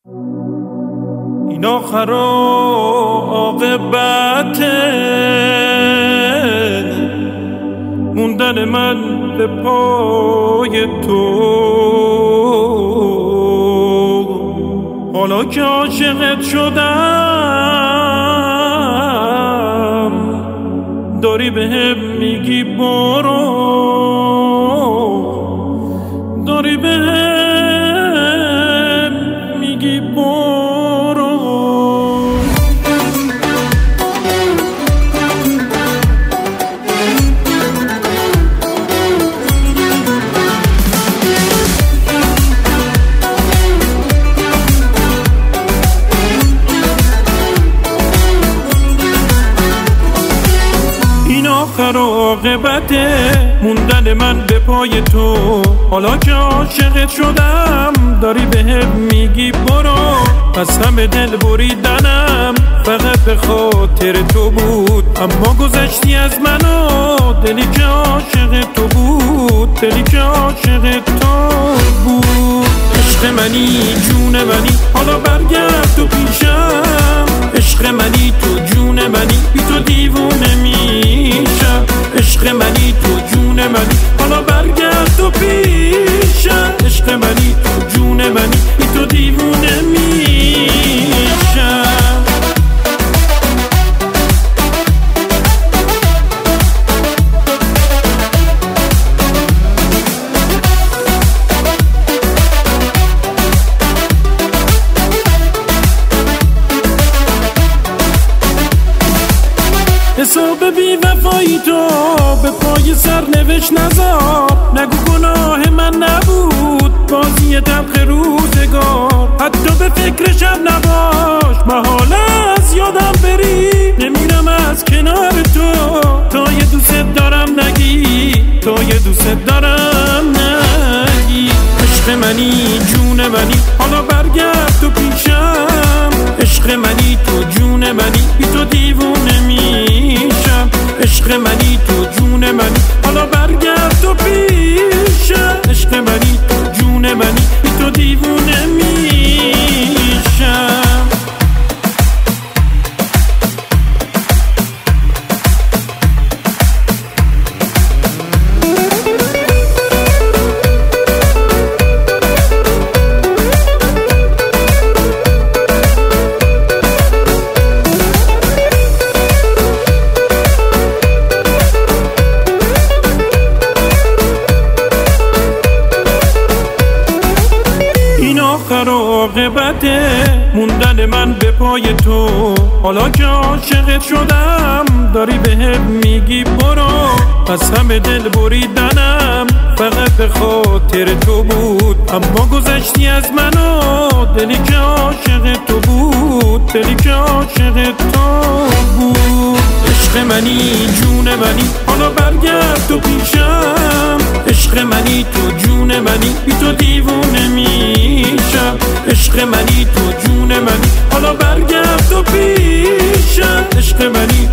این آخر و عاقبته موندن من به پای تو. حالا که عاشقت شدم داری بهم میگی برو، داری بهم میگی برو. آخر عاقبته موندن من به پای تو. حالا که عاشقت شدم داری بهم میگی برو. از همه دل بریدنم فقط به خاطر تو بود، اما گذشتی از منو دلی که عاشق تو بود، دلی که عاشق تو بود. عشق منی جون منی حالا برگرد تو پیشم، عشق منی تو جون منی بی تو دیوونه میشم. عشق منی تو جون منی حالا برگرد تو پیشم، عشق منی تو جون منی بی تو دیوونه میشم. حساب بی وفایی تو به پای سرنوشت نذار. نگو گناه من نبود بازی تلخ روزگار، حتی به فکرشم نباش محاله از یادم بری. نمیرم از کنار تو تا یه دوست دارم نگی، تا یه دوست دارم نگی. عشق منی جون منی حالا برگرد تو پیشم، عشق منی تو جون منی بی تو دیوونه میشم. عشق منی تو جون منی حالا برگرد تو پیشم، عشق منی تو جون منی بی تو دیوونه میشم. آخر عاقبته موندن من به پای تو. حالا که عاشقت شدم داری بهم میگی برو. از همه دل بریدنم فقط به خاطر تو بود، اما گذشتی از منو دلی که عاشق تو بود، دلی که عاشق تو بود. عشق منی جون منی حالا برگرد تو پیشم، عشق منی تو جون منی بی تو دیوونه میشم. عشق منی تو جون منی حالا برگرد تو پیشم، عشق منی